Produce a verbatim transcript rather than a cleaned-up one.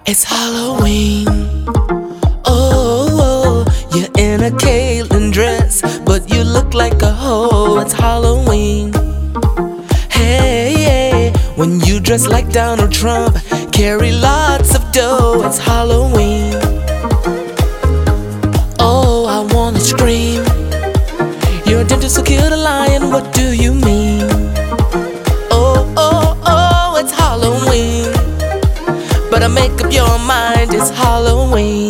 It's Halloween. Oh, you're in a Caitlyn dress, but you look like a hoe. It's Halloween. Hey, hey, when you dress like Donald Trump, carry lots of dough. It's Halloween. Oh, I wanna scream. Your dentist will kill the lion. What do you mean? Oh, oh, oh, it's Halloween. But I make up your mind, it's Halloween.